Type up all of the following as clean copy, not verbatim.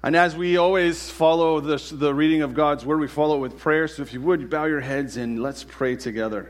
And as we always follow the reading of God's Word, we follow it with prayer. So if you would, bow your heads and let's pray together.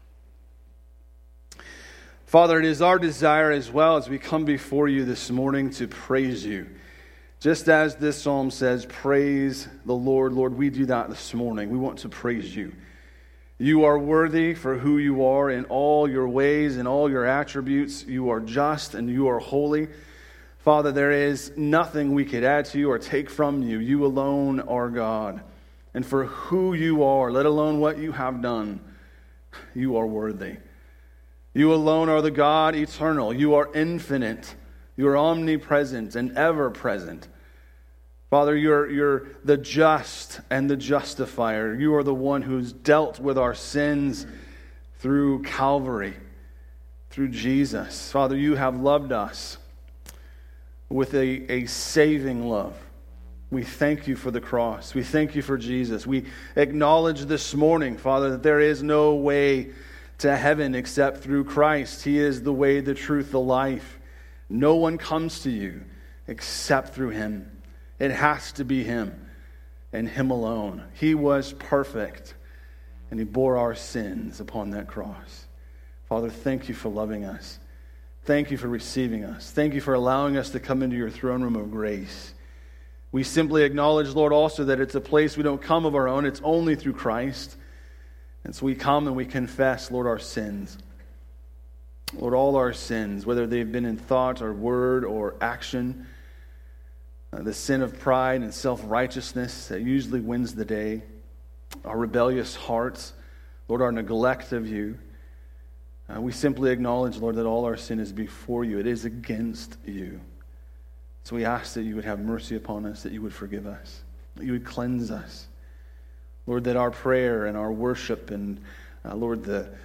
Father, it is our desire as well as we come before you this morning to praise you. Just as this psalm says, praise the Lord. Lord, we do that this morning. We want to praise you. You are worthy for who you are in all your ways and all your attributes. You are just and you are holy. Father, there is nothing we could add to you or take from you. You alone are God. And for who you are, let alone what you have done, you are worthy. You alone are the God eternal. You are infinite. You are omnipresent and ever present. Father, you're the just and the justifier. You are the one who's dealt with our sins through Calvary, through Jesus. Father, you have loved us with a saving love. We thank you for the cross. We thank you for Jesus. We acknowledge this morning, Father, that there is no way to heaven except through Christ. He is the way, the truth, the life. No one comes to you except through him. It has to be him and him alone. He was perfect, and he bore our sins upon that cross. Father, thank you for loving us. Thank you for receiving us. Thank you for allowing us to come into your throne room of grace. We simply acknowledge, Lord, also that it's a place we don't come of our own. It's only through Christ. And so we come and we confess, Lord, our sins. Lord, all our sins, whether they've been in thought or word or action, the sin of pride and self-righteousness that usually wins the day, our rebellious hearts, Lord, our neglect of you. We simply acknowledge, Lord, that all our sin is before you. It is against you. So we ask that you would have mercy upon us, that you would forgive us, that you would cleanse us. Lord, that our prayer and our worship and, Lord,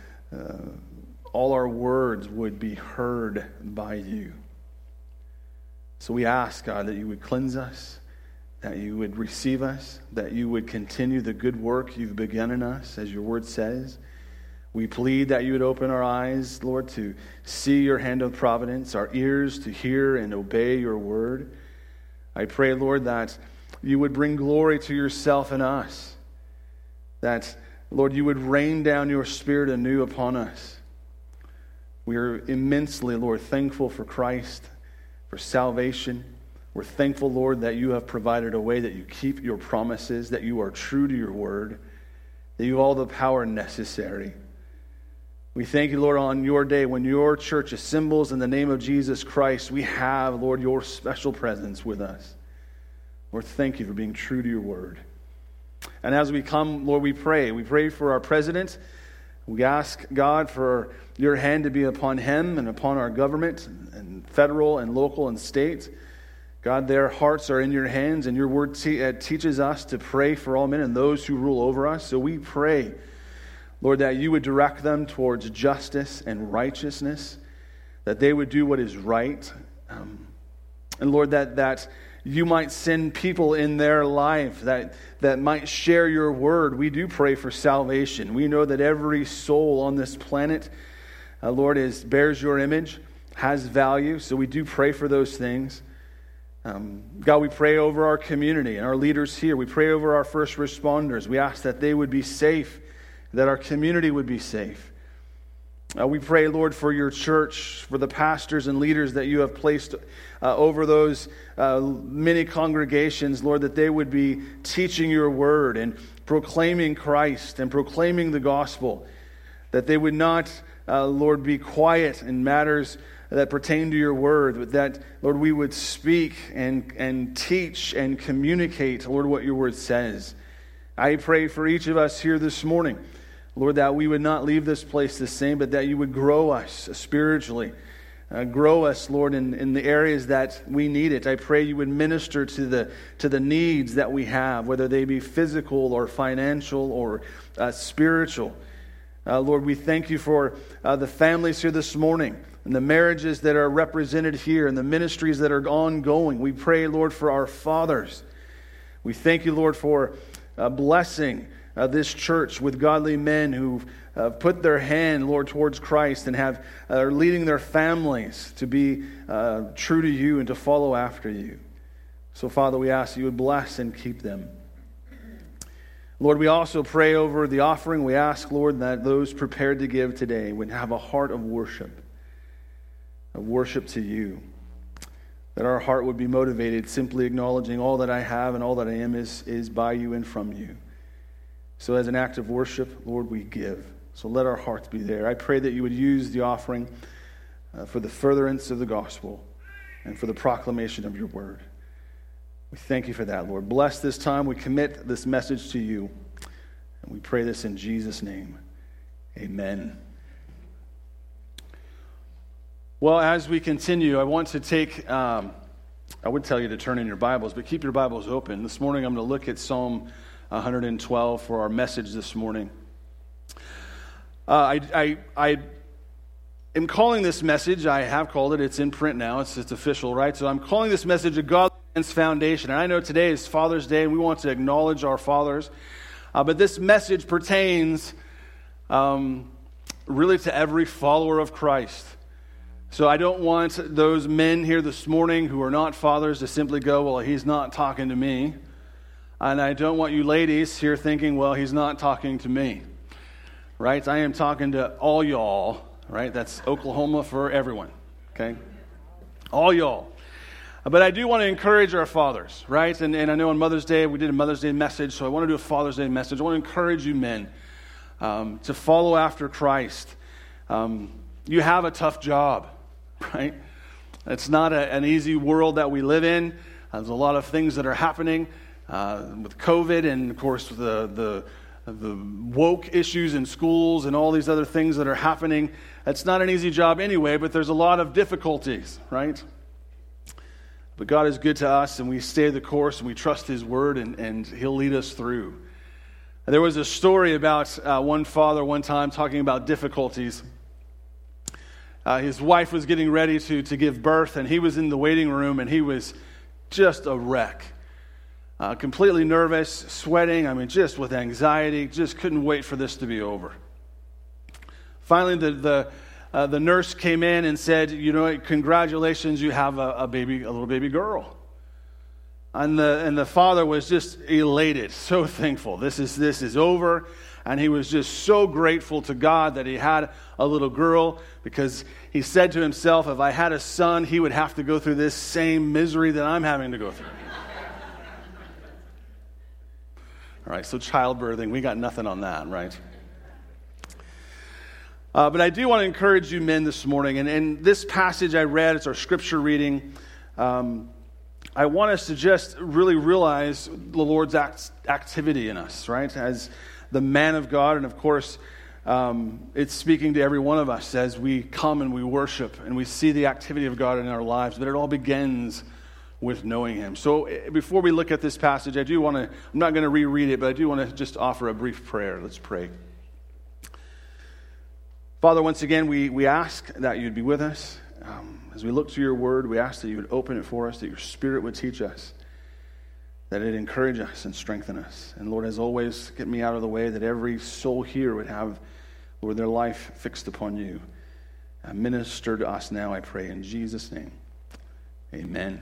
all our words would be heard by you. So we ask, God, that you would cleanse us, that you would receive us, that you would continue the good work you've begun in us, as your word says. We plead that you would open our eyes, Lord, to see your hand of providence, our ears to hear and obey your word. I pray, Lord, that you would bring glory to yourself in us, that, Lord, you would rain down your Spirit anew upon us. We are immensely, Lord, thankful for Christ, for salvation. We're thankful, Lord, that you have provided a way that you keep your promises, that you are true to your word, that you have all the power necessary. We thank you, Lord, on your day when your church assembles in the name of Jesus Christ, we have, Lord, your special presence with us. Lord, thank you for being true to your word. And as we come, Lord, we pray. We pray for our president. We ask, God, for your hand to be upon him and upon our government and federal and local and state. God, their hearts are in your hands, and your word teaches us to pray for all men and those who rule over us. So we pray, Lord, that you would direct them towards justice and righteousness, that they would do what is right. And Lord, that you might send people in their life that might share your word. We do pray for salvation. We know that every soul on this planet, Lord, bears your image, has value. So we do pray for those things. God, we pray over our community and our leaders here. We pray over our first responders. We ask that they would be safe, that our community would be safe. We pray, Lord, for your church, for the pastors and leaders that you have placed over those many congregations, Lord, that they would be teaching your word and proclaiming Christ and proclaiming the gospel, that they would not, Lord, be quiet in matters that pertain to your word, but that, Lord, we would speak and teach and communicate, Lord, what your word says. I pray for each of us here this morning, Lord, that we would not leave this place the same, but that you would grow us spiritually. Grow us, Lord, in the areas that we need it. I pray you would minister to the needs that we have, whether they be physical or financial or spiritual. Lord, we thank you for the families here this morning and the marriages that are represented here and the ministries that are ongoing. We pray, Lord, for our fathers. We thank you, Lord, for blessing this church with godly men who've put their hand, Lord, towards Christ and are leading their families to be true to you and to follow after you. So, Father, we ask you would bless and keep them. Lord, we also pray over the offering. We ask, Lord, that those prepared to give today would have a heart of worship to you. That our heart would be motivated simply acknowledging all that I have and all that I am is by you and from you. So as an act of worship, Lord, we give. So let our hearts be there. I pray that you would use the offering for the furtherance of the gospel and for the proclamation of your word. We thank you for that, Lord. Bless this time. We commit this message to you. And we pray this in Jesus' name. Amen. Well, as we continue, I want to take, I would tell you to turn in your Bibles, but keep your Bibles open. This morning I'm going to look at Psalm 112 for our message this morning. I am calling this message, I have called it, it's in print now, it's official, right? So I'm calling this message a Godly Man's Foundation. And I know today is Father's Day and we want to acknowledge our fathers, but this message pertains really to every follower of Christ. So I don't want those men here this morning who are not fathers to simply go, well, he's not talking to me. And I don't want you ladies here thinking, well, he's not talking to me. Right? I am talking to all y'all, right? That's Oklahoma for everyone, okay? All y'all. But I do want to encourage our fathers, right? And I know on Mother's Day, we did a Mother's Day message, so I want to do a Father's Day message. I want to encourage you men to follow after Christ. You have a tough job, right? It's not an easy world that we live in. There's a lot of things that are happening with COVID and, of course, the woke issues in schools and all these other things that are happening. It's not an easy job anyway, but there's a lot of difficulties, right? But God is good to us, and we stay the course, and we trust His Word, and He'll lead us through. There was a story about one father one time talking about difficulties. His wife was getting ready to give birth, and he was in the waiting room, and he was just a wreck. Completely nervous, sweating, just with anxiety, just couldn't wait for this to be over. Finally, the nurse came in and said, congratulations, you have a little baby girl. And the father was just elated, so thankful. This is over. And he was just so grateful to God that he had a little girl, because he said to himself, if I had a son, he would have to go through this same misery that I'm having to go through. All right, so childbirthing, we got nothing on that, right? But I do want to encourage you men this morning, and this passage I read, it's our scripture reading. I want us to just really realize the Lord's activity in us, right? As the man of God, and of course, it's speaking to every one of us as we come and we worship and we see the activity of God in our lives, but it all begins with knowing Him. So before we look at this passage, I'm not going to reread it, but I do want to just offer a brief prayer. Let's pray. Father, once again, we ask that you'd be with us. As we look to your word, we ask that you would open it for us, that your Spirit would teach us, that it encourage us and strengthen us. And Lord, as always, get me out of the way, that every soul here would have, Lord, their life fixed upon you. Minister to us now, I pray, in Jesus' name. Amen.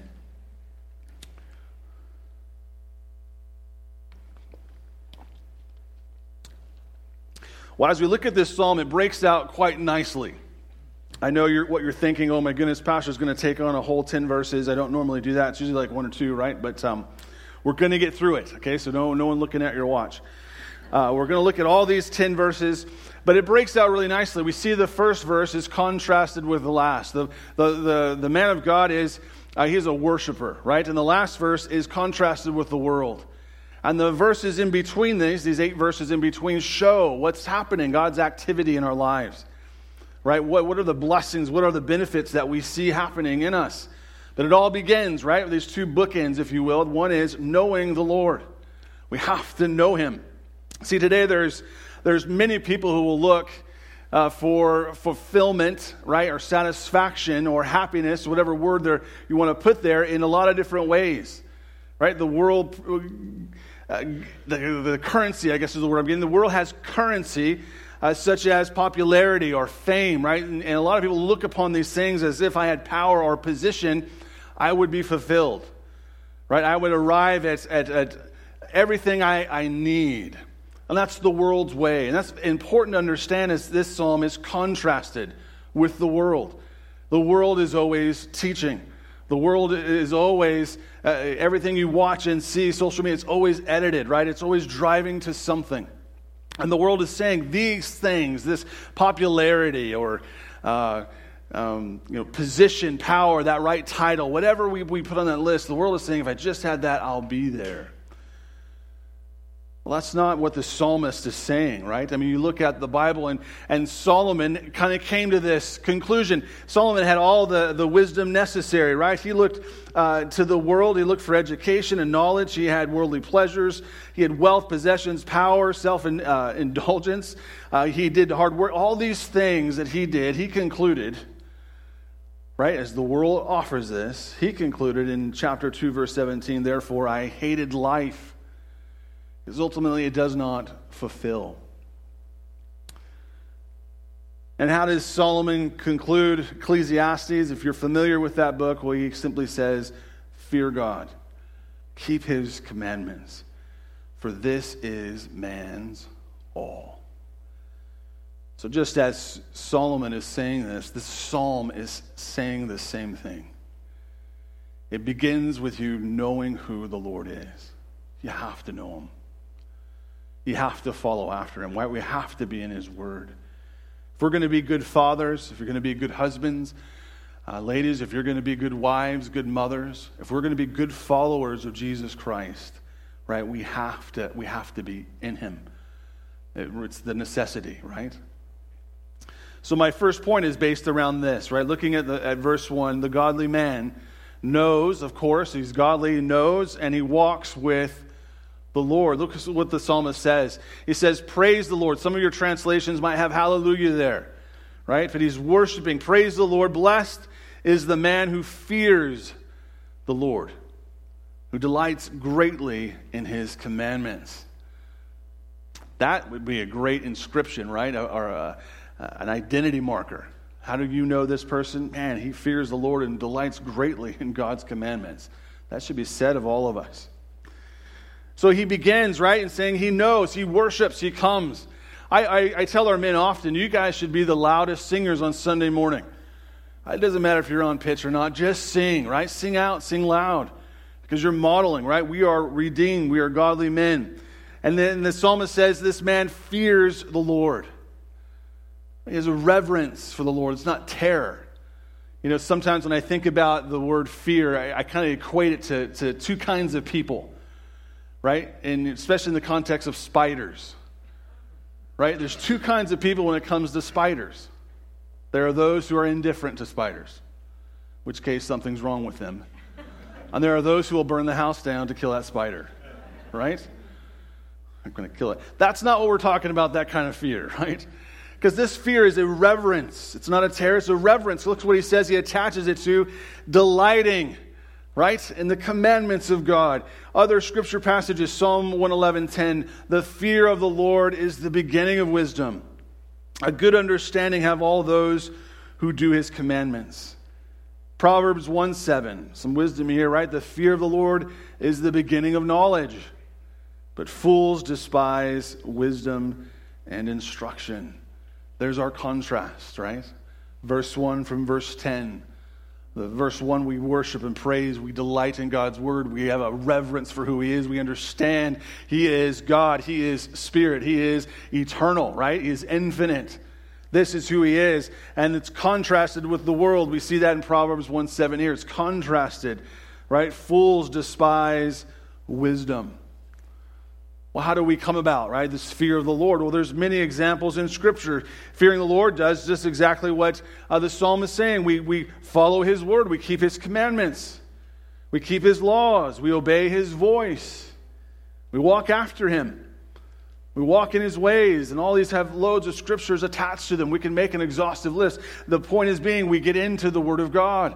Well, as we look at this psalm, it breaks out quite nicely. I know what you're thinking, oh my goodness, Pastor's going to take on a whole 10 verses. I don't normally do that. It's usually like 1 or 2, right? But we're going to get through it, okay? So no one looking at your watch. We're going to look at all these 10 verses, but it breaks out really nicely. We see the first verse is contrasted with the last. The man of God he's a worshiper, right? And the last verse is contrasted with the world. And the verses in between these 8 verses in between, show what's happening, God's activity in our lives, right? What are the blessings, what are the benefits that we see happening in us? But it all begins, right, with these 2 bookends, if you will. One is knowing the Lord. We have to know Him. See, today there's many people who will look for fulfillment, right, or satisfaction or happiness, whatever word you want to put there, in a lot of different ways, right? The world, the currency, I guess is the word I'm getting. The world has currency such as popularity or fame, right? And a lot of people look upon these things as if I had power or position, I would be fulfilled, right? I would arrive at everything I need. And that's the world's way. And that's important to understand as this psalm is contrasted with the world. The world is always teaching. The world is always, everything you watch and see, social media, it's always edited, right? It's always driving to something. And the world is saying these things, this popularity or position, power, that right title, whatever we put on that list, the world is saying, if I just had that, I'll be there. Well, that's not what the psalmist is saying, right? I mean, you look at the Bible, and Solomon kind of came to this conclusion. Solomon had all the wisdom necessary, right? He looked to the world. He looked for education and knowledge. He had worldly pleasures. He had wealth, possessions, power, self-indulgence. He did hard work. All these things that he did, he concluded, right, as the world offers this, he concluded in chapter 2, verse 17, therefore I hated life, because ultimately it does not fulfill. And how does Solomon conclude Ecclesiastes? If you're familiar with that book, well, he simply says, fear God, keep his commandments, for this is man's all. So just as Solomon is saying this psalm is saying the same thing. It begins with you knowing who the Lord is. You have to know him. You have to follow after him. We have to be in his word. If we're going to be good fathers, if you're going to be good husbands, ladies, if you're going to be good wives, good mothers, if we're going to be good followers of Jesus Christ, right, we have to be in him. It's the necessity, right? So my first point is based around this, right? Looking at verse 1, the godly man knows, of course, he's godly, knows, and he walks with the Lord. Look at what the psalmist says. He says, praise the Lord. Some of your translations might have hallelujah there, right? But he's worshiping. Praise the Lord. Blessed is the man who fears the Lord, who delights greatly in his commandments. That would be a great inscription, right? Or an identity marker. How do you know this person? Man, he fears the Lord and delights greatly in God's commandments. That should be said of all of us. So he begins, right, in saying he knows, he worships, he comes. I tell our men often, you guys should be the loudest singers on Sunday morning. It doesn't matter if you're on pitch or not, just sing, right? Sing out, sing loud, because you're modeling, right? We are redeemed, we are godly men. And then the psalmist says this man fears the Lord. He has a reverence for the Lord. It's not terror. You know, sometimes when I think about the word fear, I kind of equate it to two kinds of people. Right? And especially in the context of spiders. Right? There's two kinds of people when it comes to spiders. There are those who are indifferent to spiders, in which case something's wrong with them. And there are those who will burn the house down to kill that spider. Right? I'm going to kill it. That's not what we're talking about, that kind of fear, right? Because this fear is a reverence. It's not a terror, it's a reverence. Look at what he says. He attaches it to delighting, right, in the commandments of God. Other scripture passages, Psalm 111:10, the fear of the Lord is the beginning of wisdom. A good understanding have all those who do his commandments. Proverbs 1:7, some wisdom here, right? The fear of the Lord is the beginning of knowledge, but fools despise wisdom and instruction. There's our contrast, right? Verse 1 from verse 10. Verse 1, we worship and praise. We delight in God's word. We have a reverence for who he is. We understand he is God. He is spirit. He is eternal, right? He is infinite. This is who he is. And it's contrasted with the world. We see that in Proverbs 1:7 here. It's contrasted, right? Fools despise wisdom. Well, how do we come about, right? This fear of the Lord. Well, there's many examples in Scripture. Fearing the Lord does just exactly what the psalm is saying. We follow his word. We keep his commandments. We keep his laws. We obey his voice. We walk after him. We walk in his ways. And all these have loads of scriptures attached to them. We can make an exhaustive list. The point is being, we get into the word of God.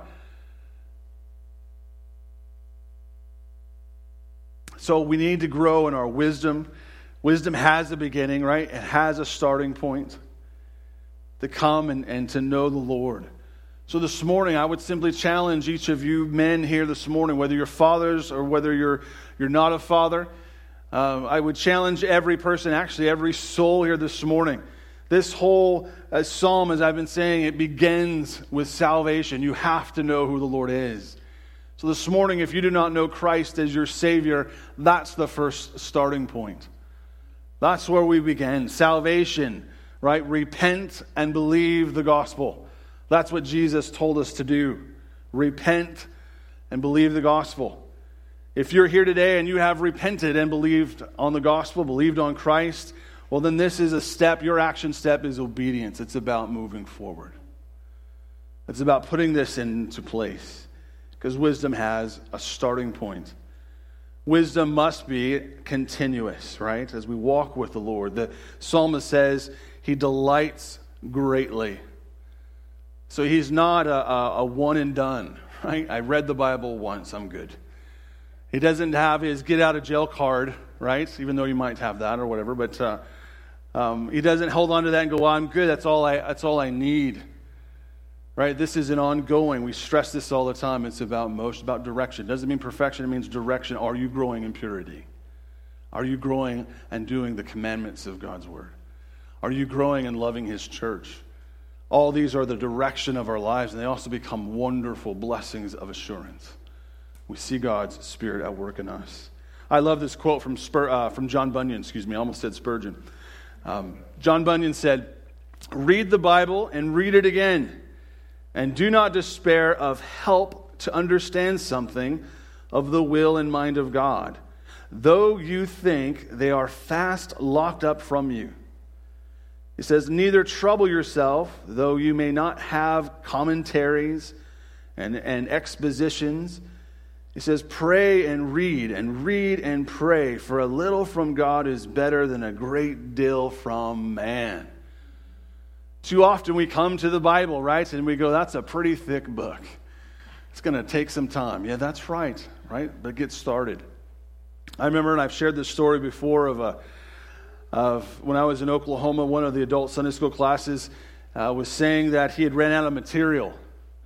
So we need to grow in our wisdom. Wisdom has a beginning, right? It has a starting point. To come and to know the Lord. So this morning, I would simply challenge each of you men here this morning, whether you're fathers or whether you're not a father. I would challenge every person, actually every soul here this morning. This whole psalm, as I've been saying, it begins with salvation. You have to know who the Lord is. So this morning, if you do not know Christ as your Savior, that's the first starting point. That's where we begin. Salvation, right? Repent and believe the gospel. That's what Jesus told us to do. Repent and believe the gospel. If you're here today and you have repented and believed on the gospel, believed on Christ, well, then this is a step. Your action step is obedience. It's about moving forward. It's about putting this into place. Because wisdom has a starting point. Wisdom must be continuous, right? As we walk with the Lord. The psalmist says he delights greatly. So he's not a one and done, right? I read the Bible once, I'm good. He doesn't have his get out of jail card, right? Even though you might have that or whatever. But he doesn't hold on to that and go, well, I'm good. That's all I need. Right? This is an ongoing. We stress this all the time. It's about motion, about direction. It doesn't mean perfection. It means direction. Are you growing in purity? Are you growing and doing the commandments of God's word? Are you growing and loving his church? All these are the direction of our lives, and they also become wonderful blessings of assurance. We see God's Spirit at work in us. I love this quote from John Bunyan. I almost said Spurgeon. John Bunyan said, "Read the Bible and read it again. And do not despair of help to understand something of the will and mind of God, though you think they are fast locked up from you." He says, "Neither trouble yourself, though you may not have commentaries and expositions." He says, "Pray and read and pray, for a little from God is better than a great deal from man." Too often we come to the Bible, right? And we go, that's a pretty thick book. It's going to take some time. Yeah, that's right? But get started. I remember, and I've shared this story before, of when I was in Oklahoma, one of the adult Sunday school classes was saying that he had ran out of material.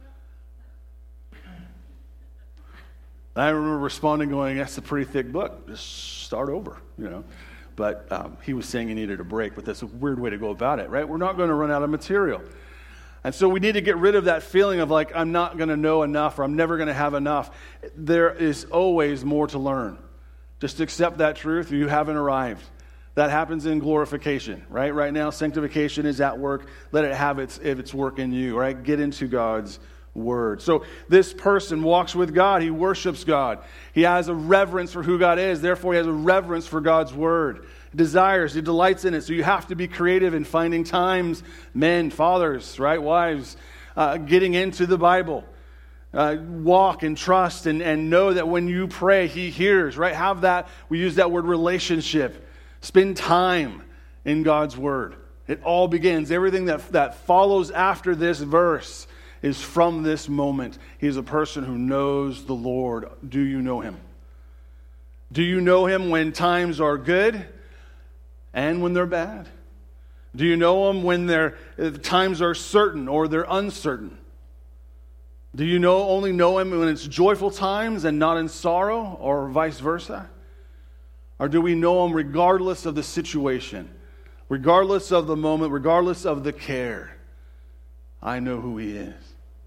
And I remember responding going, that's a pretty thick book. Just start over, But he was saying he needed a break, but that's a weird way to go about it, right? We're not going to run out of material. And so we need to get rid of that feeling of like, I'm not going to know enough or I'm never going to have enough. There is always more to learn. Just accept that truth. You haven't arrived. That happens in glorification, right? Right now, sanctification is at work. Let it have its work in you, right? Get into God's word. So this person walks with God. He worships God. He has a reverence for who God is. Therefore, he has a reverence for God's word. He desires, he delights in it. So you have to be creative in finding times, men, fathers, right, wives, getting into the Bible. Walk and trust and know that when you pray, he hears, right? Have that, we use that word relationship. Spend time in God's word. It all begins. Everything that follows after this verse is from this moment. He's a person who knows the Lord. Do you know him? Do you know him when times are good and when they're bad? Do you know him when times are certain or they're uncertain? Do you only know him when it's joyful times and not in sorrow, or vice versa? Or do we know him regardless of the situation, regardless of the moment, regardless of the care? I know who he is.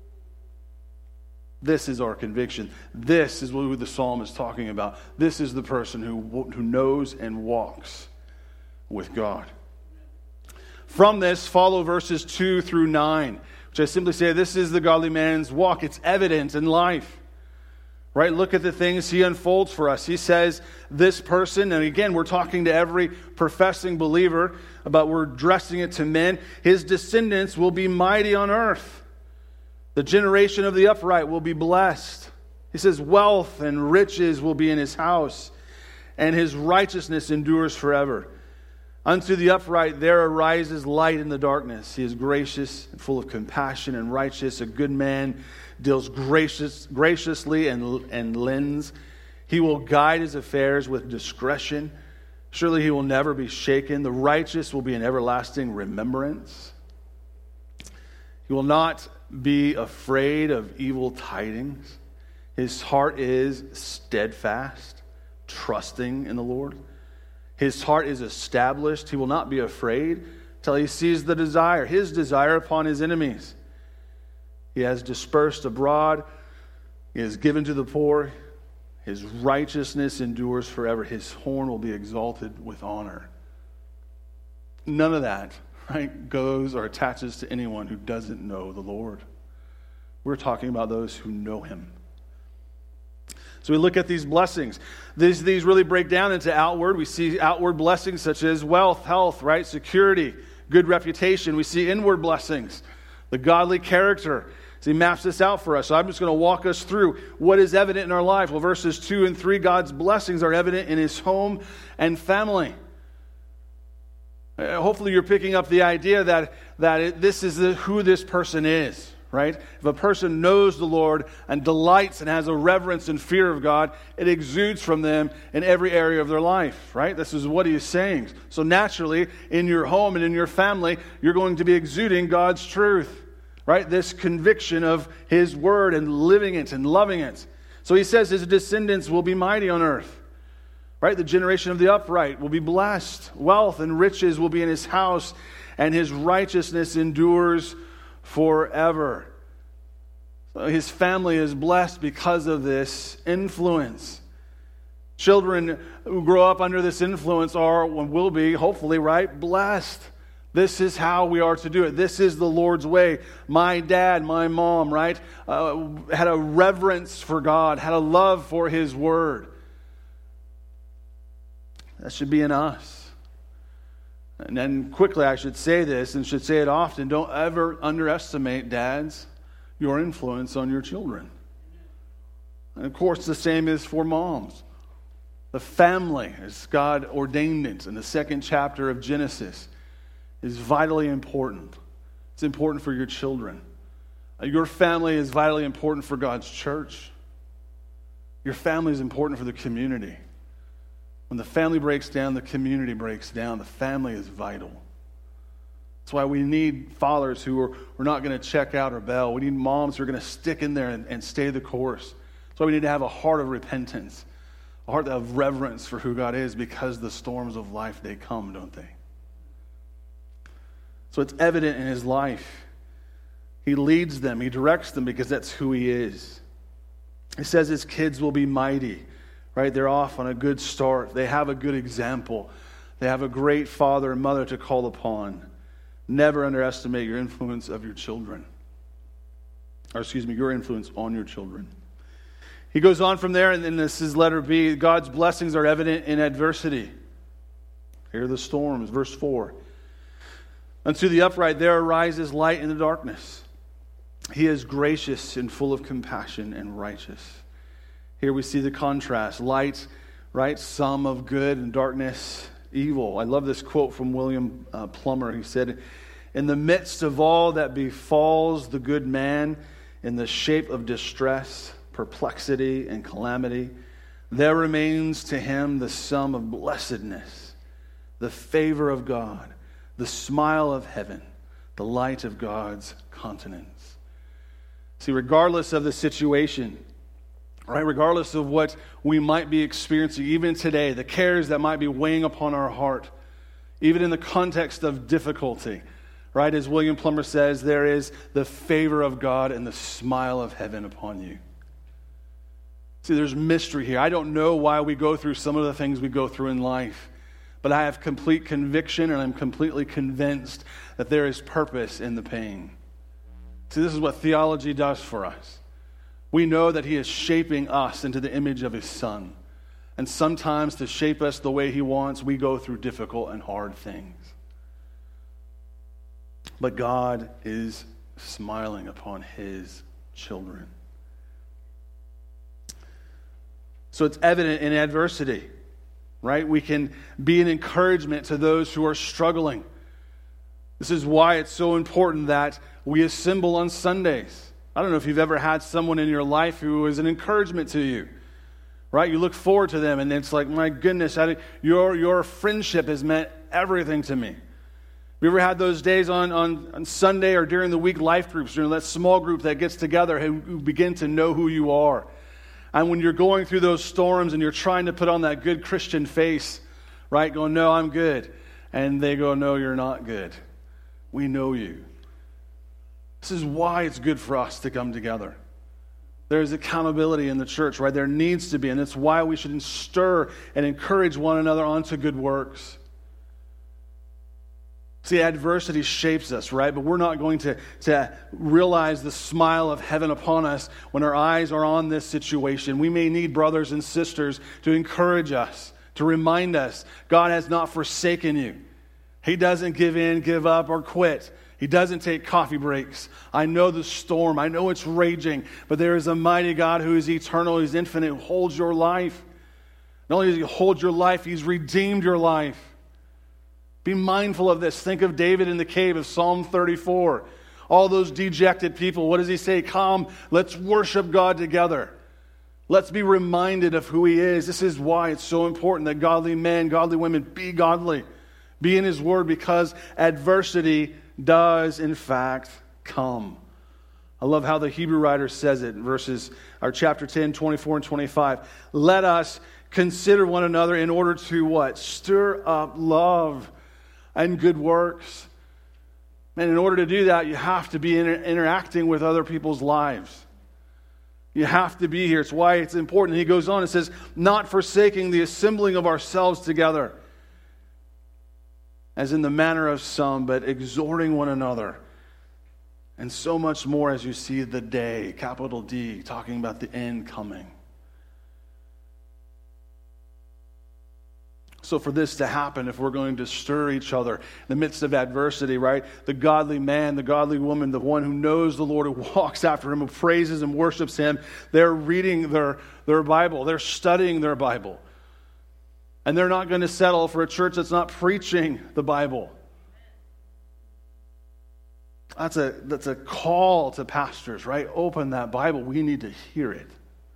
This is our conviction. This is what the psalm is talking about. This is the person who knows and walks with God. From this, follow verses 2 through 9, which I simply say this is the godly man's walk. It's evident in life. Right? Look at the things he unfolds for us. He says this person, and again, we're talking to every professing believer about, we're addressing it to men. His descendants will be mighty on earth. The generation of the upright will be blessed. He says wealth and riches will be in his house, and his righteousness endures forever. Unto the upright there arises light in the darkness. He is gracious and full of compassion and righteous. A good man deals graciously and lends. He will guide his affairs with discretion. Surely he will never be shaken. The righteous will be an everlasting remembrance. He will not be afraid of evil tidings. His heart is steadfast, trusting in the Lord. His heart is established. He will not be afraid till he sees the desire, his desire upon his enemies. He has dispersed abroad. He has given to the poor. His righteousness endures forever. His horn will be exalted with honor. None of that, right, goes or attaches to anyone who doesn't know the Lord. We're talking about those who know him. So we look at these blessings. These really break down into outward. We see outward blessings such as wealth, health, right, security, good reputation. We see inward blessings, the godly character. So he maps this out for us. So I'm just going to walk us through what is evident in our life. Well, verses 2 and 3, God's blessings are evident in his home and family. Hopefully you're picking up the idea that this is who this person is, right? If a person knows the Lord and delights and has a reverence and fear of God, it exudes from them in every area of their life, right? This is what he is saying. So naturally, in your home and in your family, you're going to be exuding God's truth, right? This conviction of his word and living it and loving it. So he says his descendants will be mighty on earth. Right? The generation of the upright will be blessed. Wealth and riches will be in his house, and his righteousness endures forever. So his family is blessed because of this influence. Children who grow up under this influence are, and will be, hopefully, right, blessed. This is how we are to do it. This is the Lord's way. My dad, my mom, right, had a reverence for God, had a love for his word. That should be in us. And then quickly I should say this, and should say it often, don't ever underestimate, dads, your influence on your children. And of course the same is for moms. The family, as God ordained it in the 2nd chapter of Genesis, is vitally important. It's important for your children. Your family is vitally important for God's church. Your family is important for the community. When the family breaks down, the community breaks down. The family is vital. That's why we need fathers who are not going to check out or bail. We need moms who are going to stick in there and stay the course. That's why we need to have a heart of repentance, a heart of reverence for who God is, because the storms of life, they come, don't they? So it's evident in his life. He leads them. He directs them because that's who he is. He says his kids will be mighty. Right? They're off on a good start. They have a good example. They have a great father and mother to call upon. Never underestimate your influence of your children. Your influence on your children. He goes on from there, and then this is letter B. God's blessings are evident in adversity. Here are the storms. Verse 4. Unto the upright there arises light in the darkness. He is gracious and full of compassion and righteous. Here we see the contrast. Light, right? Some of good, and darkness, evil. I love this quote from William Plummer. He said, in the midst of all that befalls the good man in the shape of distress, perplexity, and calamity, there remains to him the sum of blessedness, the favor of God, the smile of heaven, the light of God's countenance. See, regardless of the situation, right, regardless of what we might be experiencing, even today, the cares that might be weighing upon our heart, even in the context of difficulty, right, as William Plummer says, there is the favor of God and the smile of heaven upon you. See, there's mystery here. I don't know why we go through some of the things we go through in life, but I have complete conviction, and I'm completely convinced that there is purpose in the pain. See, this is what theology does for us. We know that he is shaping us into the image of his Son. And sometimes to shape us the way he wants, we go through difficult and hard things. But God is smiling upon his children. So it's evident in adversity, right? We can be an encouragement to those who are struggling. This is why it's so important that we assemble on Sundays. I don't know if you've ever had someone in your life who is an encouragement to you, right? You look forward to them, and it's like, my goodness, your friendship has meant everything to me. We ever had those days on Sunday or during the week life groups, during that small group that gets together who begin to know who you are? And when you're going through those storms and you're trying to put on that good Christian face, right, going, no, I'm good. And they go, no, you're not good. We know you. This is why it's good for us to come together. There's accountability in the church, right? There needs to be, and it's why we should stir and encourage one another onto good works. See, adversity shapes us, right? But we're not going to realize the smile of heaven upon us when our eyes are on this situation. We may need brothers and sisters to encourage us, to remind us, God has not forsaken you. He doesn't give in, give up, or quit. He doesn't take coffee breaks. I know the storm. I know it's raging. But there is a mighty God who is eternal, who is infinite, who holds your life. Not only does He hold your life, He's redeemed your life. Be mindful of this. Think of David in the cave of Psalm 34. All those dejected people, what does he say? Come, let's worship God together. Let's be reminded of who He is. This is why it's so important that godly men, godly women, be godly. Be in His Word, because adversity does in fact come. I love how the Hebrew writer says it in chapter 10, 24 and 25. Let us consider one another in order to what? Stir up love and good works. And in order to do that, you have to be interacting with other people's lives. You have to be here. It's why it's important. He goes on and says, not forsaking the assembling of ourselves together, as in the manner of some, but exhorting one another. And so much more as you see the day, capital D, talking about the end coming. So for this to happen, if we're going to stir each other in the midst of adversity, right? The godly man, the godly woman, the one who knows the Lord, who walks after Him, who praises and worships Him, they're reading their Bible. They're studying their Bible. And they're not going to settle for a church that's not preaching the Bible. That's a call to pastors, right? Open that Bible. We need to hear it.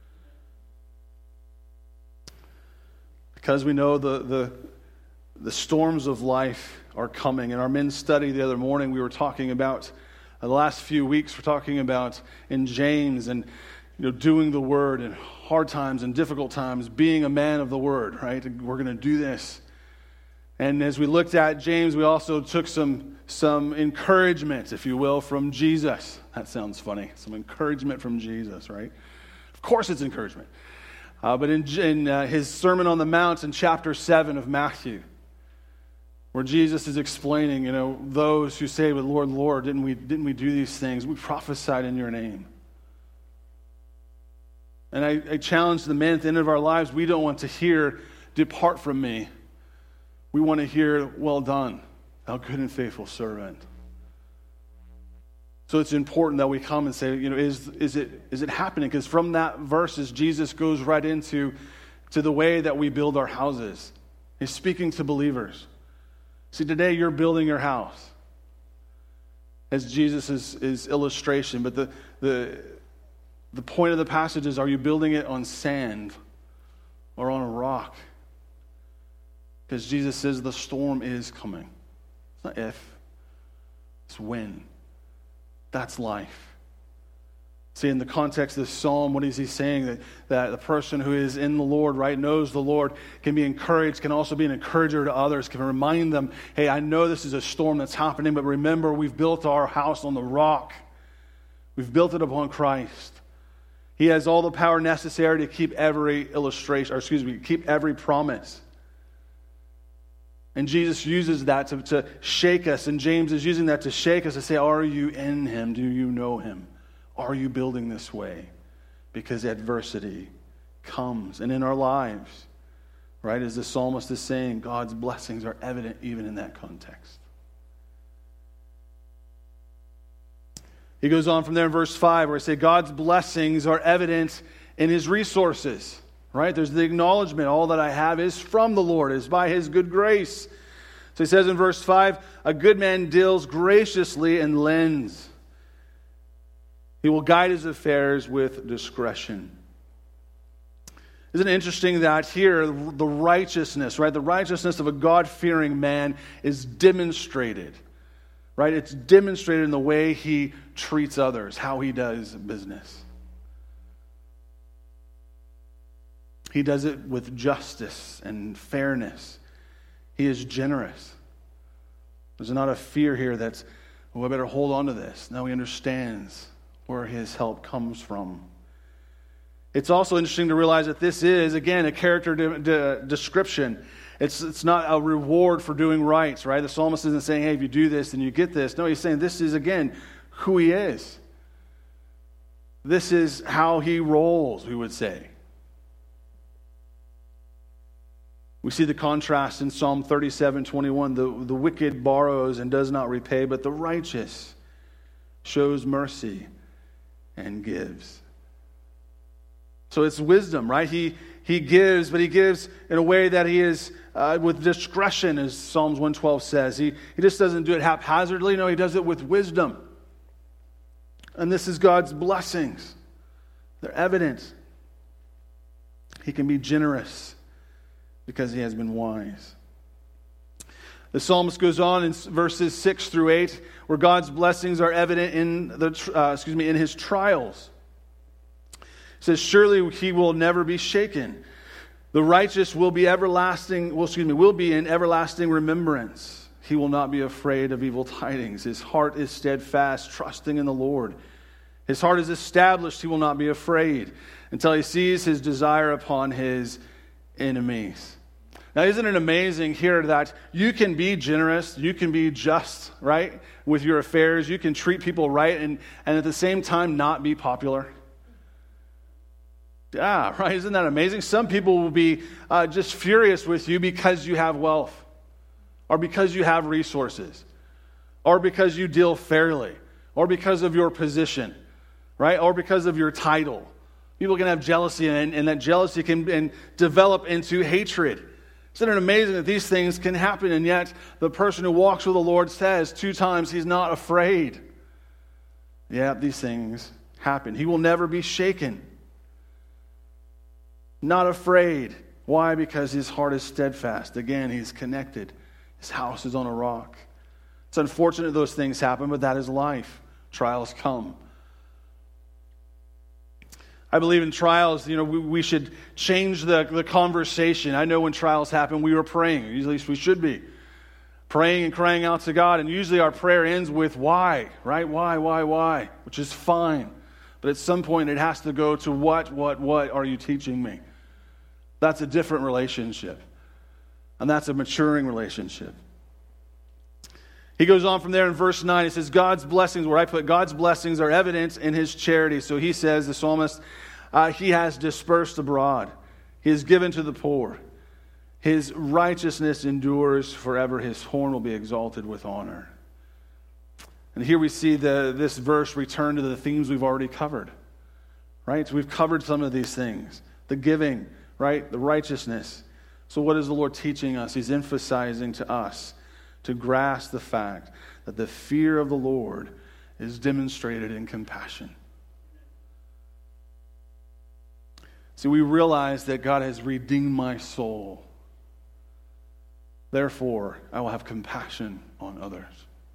Because we know the storms of life are coming. In our men's study the other morning, we were talking about, the last few weeks, we're talking about in James and doing the Word in hard times and difficult times, being a man of the Word, right? We're going to do this. And as we looked at James, we also took some encouragement, if you will, from Jesus. That sounds funny. Some encouragement from Jesus, right? Of course it's encouragement. But in his Sermon on the Mount in chapter 7 of Matthew, where Jesus is explaining, those who say, "But Lord, Lord, didn't we do these things? We prophesied in your name." And I challenge the men at the end of our lives, we don't want to hear, "Depart from me." We want to hear, "Well done, thou good and faithful servant." So it's important that we come and say, is it happening? Because from that verses, Jesus goes right into the way that we build our houses. He's speaking to believers. See, today you're building your house, as Jesus' illustration. But the point of the passage is, are you building it on sand or on a rock? Because Jesus says the storm is coming. It's not if, it's when. That's life. See, in the context of this psalm, what is he saying? That the person who is in the Lord, right, knows the Lord, can be encouraged, can also be an encourager to others, can remind them, hey, I know this is a storm that's happening, but remember, we've built our house on the rock. We've built it upon Christ. He has all the power necessary to keep every keep every promise. And Jesus uses that to shake us. And James is using that to shake us, to say, are you in Him? Do you know Him? Are you building this way? Because adversity comes. And in our lives, right, as the psalmist is saying, God's blessings are evident even in that context. He goes on from there in verse 5, where he says, God's blessings are evident in His resources. Right? There's the acknowledgement. All that I have is from the Lord, is by His good grace. So he says in verse 5, a good man deals graciously and lends. He will guide his affairs with discretion. Isn't it interesting that here the righteousness, right? The righteousness of a God-fearing man is demonstrated. right? It's demonstrated in the way he treats others, how he does business. He does it with justice and fairness. He is generous. There's not a fear here that's, oh, I better hold on to this. No, he understands where his help comes from. It's also interesting to realize that this is, again, a character description. It's not a reward for doing right? The psalmist isn't saying, hey, if you do this, then you get this. No, he's saying this is, again, who he is. This is how he rolls, we would say. We see the contrast in Psalm 37:21. The wicked borrows and does not repay, but the righteous shows mercy and gives. So it's wisdom, right? He gives, but he gives in a way that he is with discretion, as Psalms 112 says. He just doesn't do it haphazardly. No, he does it with wisdom. And this is God's blessings. They're evident. He can be generous because he has been wise. The psalmist goes on in verses 6 through 8, where God's blessings are evident in his trials. He says, surely he will never be shaken. The righteous will be in everlasting remembrance. He will not be afraid of evil tidings. His heart is steadfast, trusting in the Lord. His heart is established. He will not be afraid until he sees his desire upon his enemies. Now, isn't it amazing here that you can be generous, you can be just, right, with your affairs, you can treat people right, and at the same time not be popular? Yeah, right, isn't that amazing? Some people will be just furious with you because you have wealth, or because you have resources, or because you deal fairly, or because of your position, right, or because of your title. People can have jealousy, and that jealousy can develop into hatred. Isn't it amazing that these things can happen, and yet the person who walks with the Lord says 2 times he's not afraid. Yeah, these things happen. He will never be shaken. Not afraid. Why? Because his heart is steadfast. Again, he's connected. His house is on a rock. It's unfortunate those things happen, but that is life. Trials come. I believe in trials, we should change the conversation. I know when trials happen, we are praying. At least we should be. Praying and crying out to God. And usually our prayer ends with why, right? Why? Which is fine. But at some point it has to go to what are you teaching me? That's a different relationship. And that's a maturing relationship. He goes on from there in verse 9. He says, God's blessings, where I put God's blessings are evident in his charity. So he says, the psalmist, he has dispersed abroad. He has given to the poor. His righteousness endures forever. His horn will be exalted with honor. And here we see this verse return to the themes we've already covered. Right? So we've covered some of these things. The giving, right? The righteousness. So what is the Lord teaching us? He's emphasizing to us to grasp the fact that the fear of the Lord is demonstrated in compassion. See, we realize that God has redeemed my soul. Therefore, I will have compassion on others.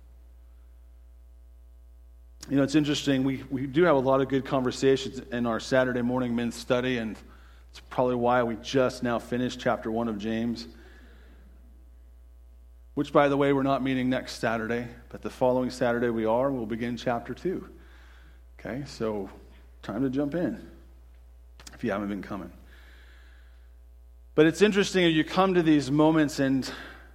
It's interesting. We do have a lot of good conversations in our Saturday morning men's study, and it's probably why we just now finished chapter 1 of James. Which, by the way, we're not meeting next Saturday, but the following Saturday we are. We'll begin chapter 2. Okay, so time to jump in if you haven't been coming. But it's interesting as you come to these moments and,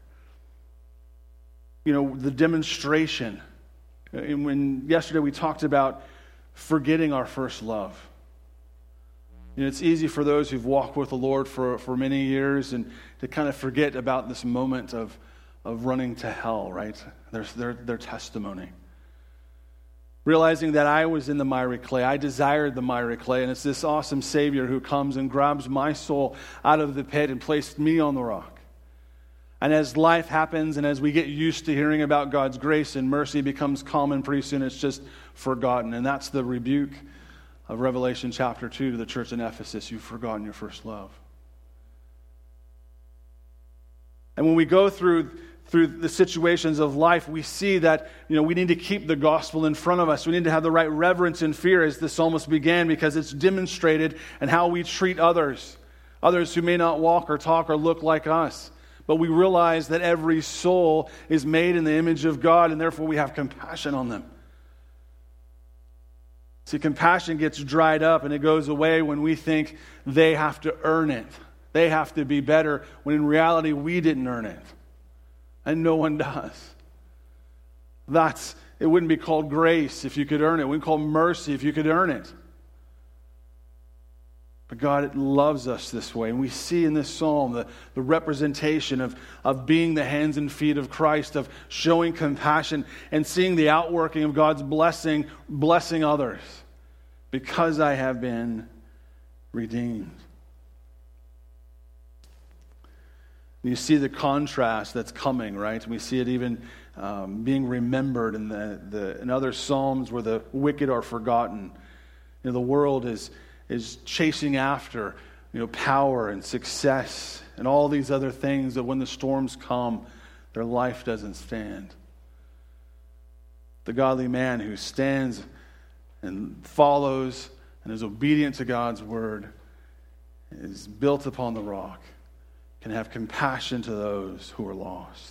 the demonstration. And when yesterday we talked about forgetting our first love. It's easy for those who've walked with the Lord for many years and to kind of forget about this moment of running to hell, right? Their testimony. Realizing that I was in the miry clay. I desired the miry clay. And it's this awesome Savior who comes and grabs my soul out of the pit and placed me on the rock. And as life happens and as we get used to hearing about God's grace and mercy, it becomes common. Pretty soon it's just forgotten. And that's the rebuke of Revelation chapter 2 to the church in Ephesus. You've forgotten your first love. And when we go through through the situations of life, we see that, we need to keep the gospel in front of us. We need to have the right reverence and fear, as the psalmist began, because it's demonstrated in how we treat others who may not walk or talk or look like us. But we realize that every soul is made in the image of God, and therefore we have compassion on them. See, compassion gets dried up and it goes away when we think they have to earn it. They have to be better, when in reality we didn't earn it. And no one does. It wouldn't be called grace if you could earn it. It wouldn't be called mercy if you could earn it. But God loves us this way. And we see in this psalm the representation of being the hands and feet of Christ, of showing compassion and seeing the outworking of God's blessing others. Because I have been redeemed. You see the contrast that's coming, right? And we see it even being remembered in other psalms where the wicked are forgotten. The world is chasing after power and success and all these other things that when the storms come, their life doesn't stand. The godly man who stands and follows and is obedient to God's word is built upon the rock. Can have compassion to those who are lost.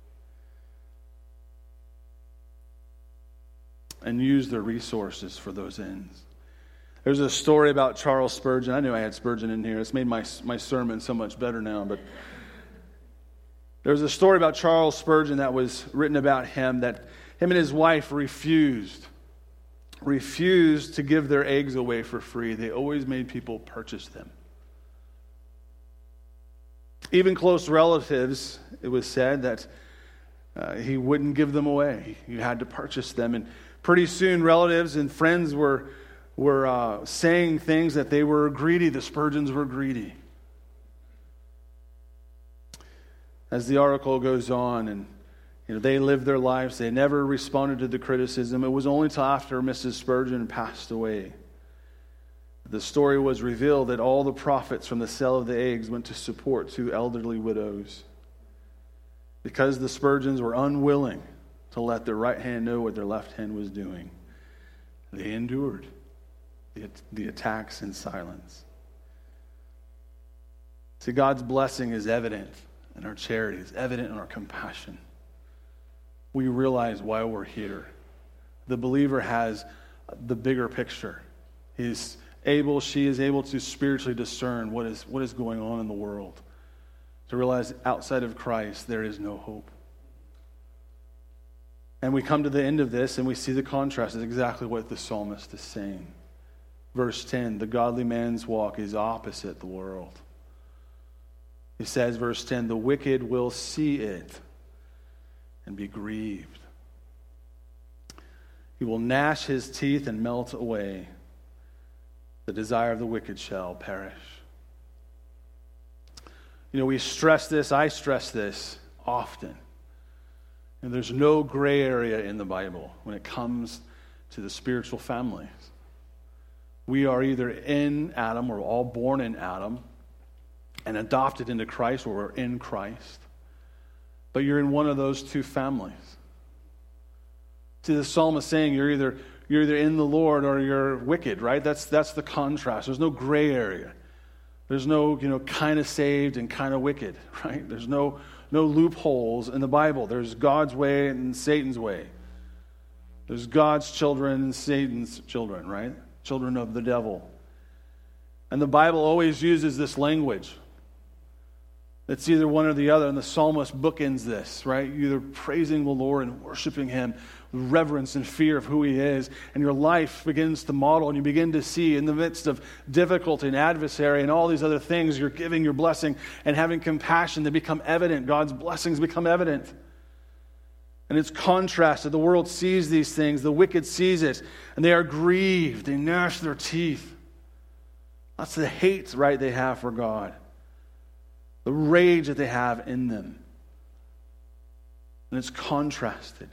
And use their resources for those ends. There's a story about Charles Spurgeon. I knew I had Spurgeon in here. It's made my sermon so much better now. But there's a story about Charles Spurgeon that was written about him, that him and his wife refused to give their eggs away for free. They always made people purchase them. Even close relatives, it was said that he wouldn't give them away. You had to purchase them. And pretty soon relatives and friends were saying things that they were greedy. The Spurgeons were greedy. As the article goes on, and they lived their lives. They never responded to the criticism. It was only till after Mrs. Spurgeon passed away the story was revealed that all the profits from the sale of the eggs went to support 2 elderly widows. Because the Spurgeons were unwilling to let their right hand know what their left hand was doing, they endured the attacks in silence. See, God's blessing is evident in our charity. It's evident in our compassion. We realize why we're here. The believer has the bigger picture. She is able to spiritually discern what is going on in the world. To realize outside of Christ, there is no hope. And we come to the end of this and we see the contrast. It's exactly what the psalmist is saying. Verse 10, the godly man's walk is opposite the world. He says, verse 10, the wicked will see it and be grieved. He will gnash his teeth and melt away. The desire of the wicked shall perish. We stress this, I stress this often. And there's no gray area in the Bible when it comes to the spiritual families. We are either in Adam, we're all born in Adam, and adopted into Christ, or we're in Christ. But you're in one of those two families. See, the psalmist is saying you're either in the Lord or you're wicked, right? That's the contrast. There's no gray area. There's no, kind of saved and kind of wicked, right? There's no loopholes in the Bible. There's God's way and Satan's way. There's God's children and Satan's children, right? Children of the devil. And the Bible always uses this language. It's either one or the other, and the psalmist bookends this, right? You're either praising the Lord and worshiping Him with reverence and fear of who He is, and your life begins to model, and you begin to see in the midst of difficulty and adversary and all these other things, you're giving your blessing and having compassion. They become evident. God's blessings become evident. And it's contrasted. The world sees these things. The wicked sees it, and they are grieved. They gnash their teeth. That's the hate, right, they have for God. The rage that they have in them. And it's contrasted.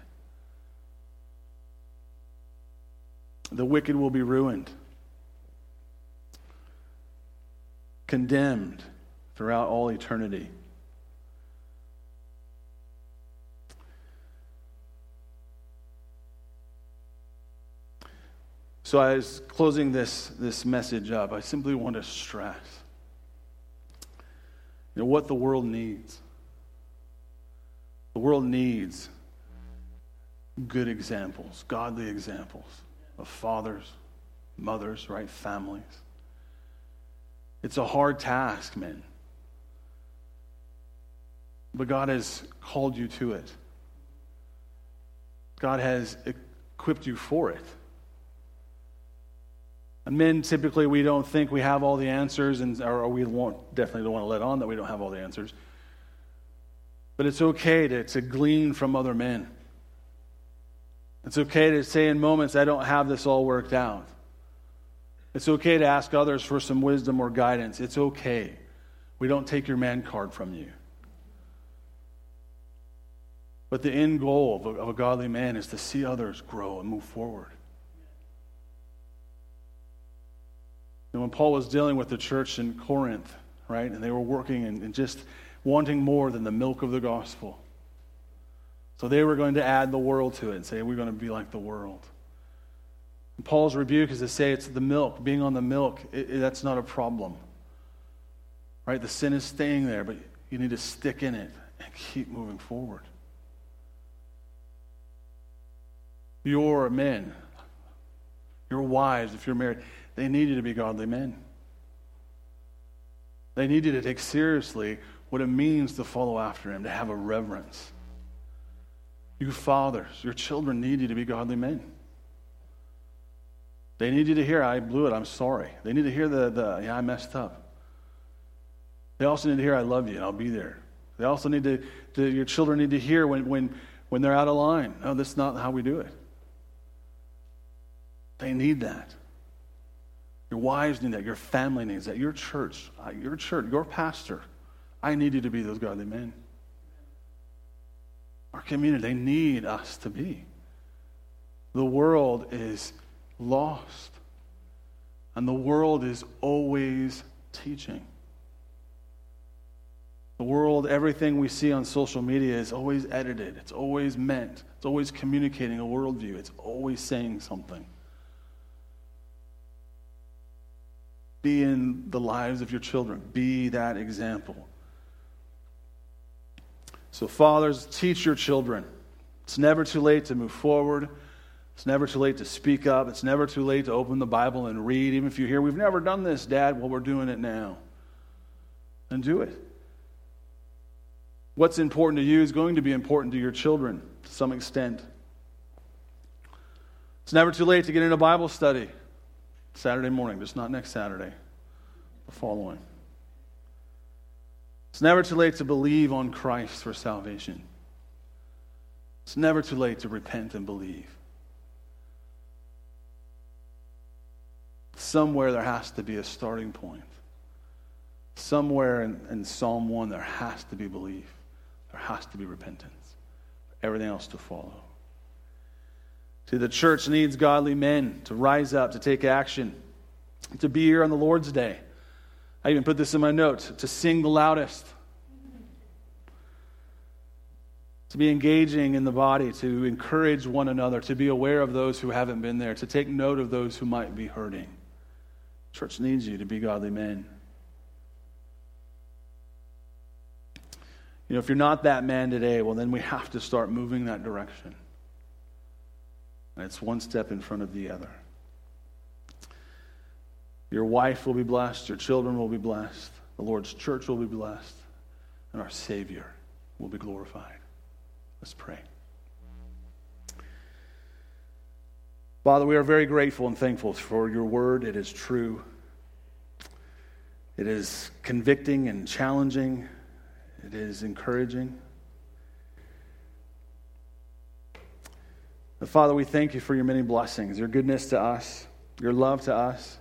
The wicked will be ruined, condemned throughout all eternity. So as closing this message up, I simply want to stress, what the world needs. The world needs good examples, godly examples of fathers, mothers, right? Families. It's a hard task, men. But God has called you to it. God has equipped you for it. And men, typically, we don't think we have all the answers, or we definitely don't want to let on that we don't have all the answers. But it's okay to glean from other men. It's okay to say in moments, I don't have this all worked out. It's okay to ask others for some wisdom or guidance. It's okay. We don't take your man card from you. But the end goal of a godly man is to see others grow and move forward. And when Paul was dealing with the church in Corinth, right, and they were working and just wanting more than the milk of the gospel. So they were going to add the world to it and say, we're going to be like the world. And Paul's rebuke is to say it's the milk, being on the milk, that's not a problem. Right? The sin is staying there, but you need to stick in it and keep moving forward. Your men, your wives, if you're married, they need you to be godly men. They need you to take seriously what it means to follow after him, to have a reverence. You fathers, your children need you to be godly men. They need you to hear, I blew it, I'm sorry. They need to hear I messed up. They also need to hear, I love you, and I'll be there. They also need your children need to hear when they're out of line. No, that's not how we do it. They need that. Your wives need that. Your family needs that. Your church, your pastor, I need you to be those godly men. Our community, they need us to be. The world is lost. And the world is always teaching. The world, everything we see on social media is always edited. It's always meant. It's always communicating a worldview. It's always saying something. Be in the lives of your children. Be that example. So fathers, teach your children. It's never too late to move forward. It's never too late to speak up. It's never too late to open the Bible and read. Even if you hear, we've never done this, Dad. Well, we're doing it now. And do it. What's important to you is going to be important to your children to some extent. It's never too late to get into Bible study. Saturday morning, just not next Saturday, the following. It's never too late to believe on Christ for salvation. It's never too late to repent and believe. Somewhere there has to be a starting point. Somewhere in Psalm 1 there has to be belief. There has to be repentance. Everything else to follow. See, the church needs godly men to rise up, to take action, to be here on the Lord's Day. I even put this in my notes, to sing the loudest, to be engaging in the body, to encourage one another, to be aware of those who haven't been there, to take note of those who might be hurting. Church needs you to be godly men. If you're not that man today, well, then we have to start moving that direction. And it's one step in front of the other. Your wife will be blessed. Your children will be blessed. The Lord's church will be blessed. And our Savior will be glorified. Let's pray. Father, we are very grateful and thankful for your word. It is true. It is convicting and challenging. It is encouraging. But Father, we thank you for your many blessings, your goodness to us, your love to us.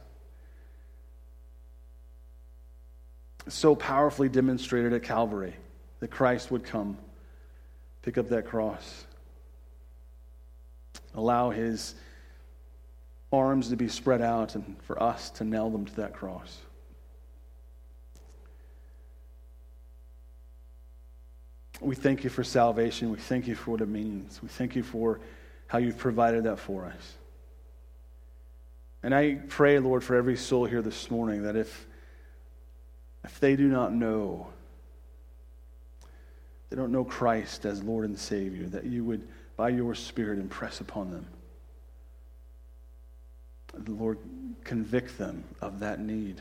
So powerfully demonstrated at Calvary that Christ would come, pick up that cross, allow his arms to be spread out and for us to nail them to that cross. We thank you for salvation. We thank you for what it means. We thank you for how you've provided that for us. And I pray, Lord, for every soul here this morning that if they do not know, they don't know Christ as Lord and Savior, that you would, by your Spirit, impress upon them. The Lord, convict them of that need.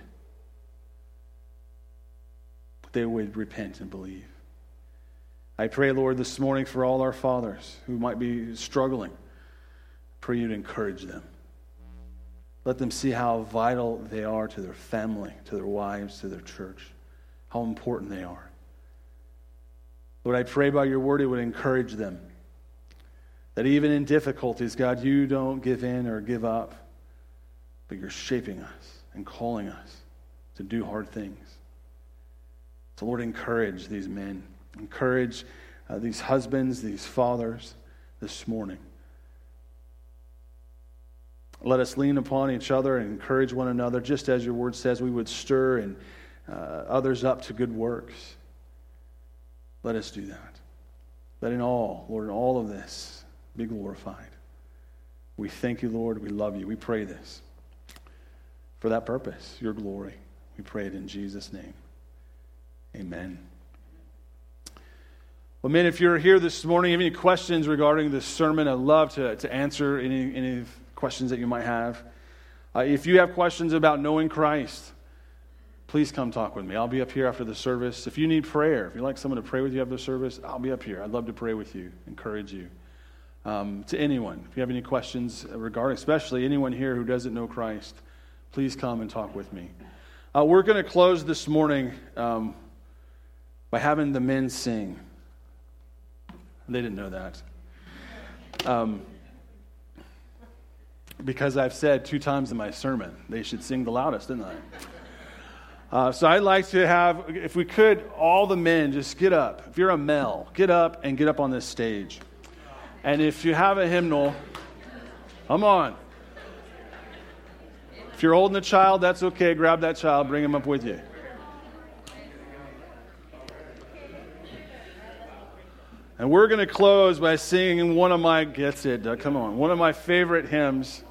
They would repent and believe. I pray, Lord, this morning for all our fathers who might be struggling. Pray you to encourage them. Let them see how vital they are to their family, to their wives, to their church, how important they are. Lord, I pray by your word it would encourage them. That even in difficulties, God, you don't give in or give up, but you're shaping us and calling us to do hard things. So Lord, encourage these men. Encourage these husbands, these fathers this morning. Let us lean upon each other and encourage one another, just as your word says we would stir and others up to good works. Let us do that. Let in all, Lord, in all of this, be glorified. We thank you, Lord. We love you. We pray this for that purpose, your glory. We pray it in Jesus' name. Amen. Well, men, if you're here this morning, have any questions regarding this sermon, I'd love to answer any questions that you might have. If you have questions about knowing Christ, please come talk with me. I'll be up here after the service. If you need prayer, if you'd like someone to pray with you after the service, I'll be up here. I'd love to pray with you, encourage you. To anyone, if you have any questions regarding, especially anyone here who doesn't know Christ, please come and talk with me. We're going to close this morning by having the men sing. They didn't know that. Because I've said 2 times in my sermon, they should sing the loudest, didn't I? So I'd like to have, if we could, all the men just get up. If you're a male, get up and get up on this stage. And if you have a hymnal, come on. If you're holding a child, that's okay. Grab that child, bring him up with you. And we're going to close by singing one of my, one of my favorite hymns.